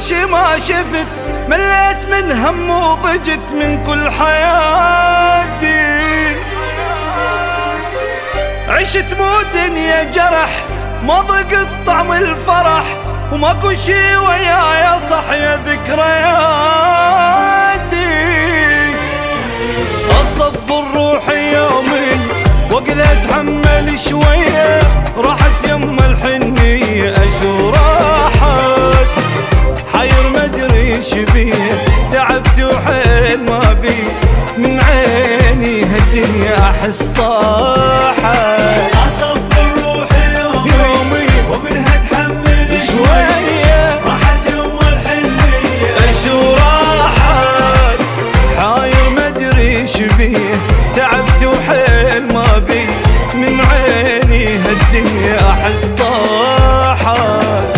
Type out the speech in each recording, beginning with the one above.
شي ما شفت، مليت من هم وضجت من كل حياتي. عشت مو دنيا جرح، ما ضقت طعم الفرح، وماكو شي ويايا صح يا ذكرياتي. اصبر روحي يومي واقل اتحمل شوية، راحت يما الحنية اشو راحت، حير مدري ايش بيه، تعبت وحيل ما بي، من عيني هالدنيا احس طاحت. اصبر روحي يومي ومنها اتحمل شوية، راحت يما الحنية اشو راحت، حاير مدري ايش بيه، تعبت وحيل ما بي، من عيني هالدنيا احس طاحت.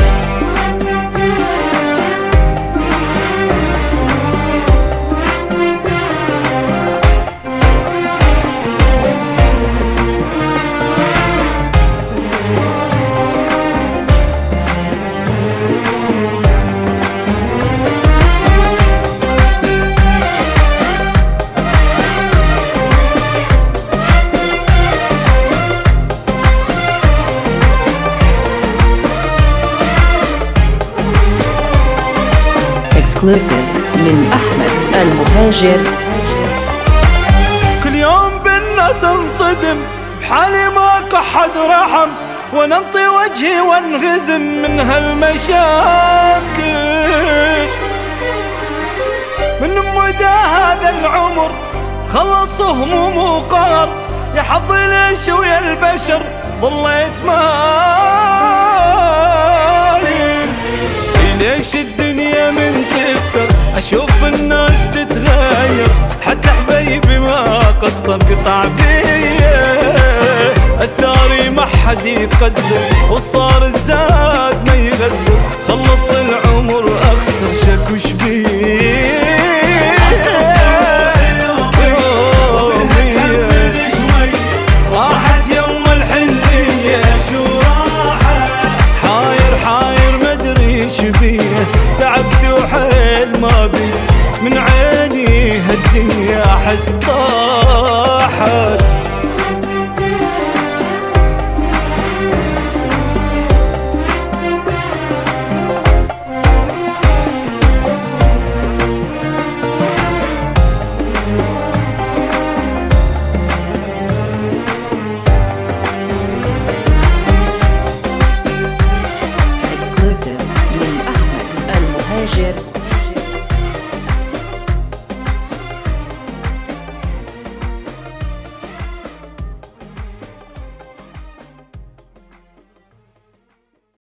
من أحمد المهاجر. كل يوم بالناس انصدم، بحالي ماكو حد رحم، وننطي وجهي وانغزم من هالمشاكل. من مدى هذا العمر خلص هموم وقهر، يا حظي ليش ويا البشر ضليت مايل. ليش الدنيا من تفتر، اشوف الناس تتغير، حتى حبيبي ما قصر قطع بيه، الثاري ما حد يقدر، وصار الزاد ما يغزر، خلصت العمر اخسر شكو شبيه. راحت يوم الحنية شو راحت، حاير مدري ايش بيه، تعبت وحيل ما بي، من عيني هالدنيا احس طاحت. من أحمد المهاجر.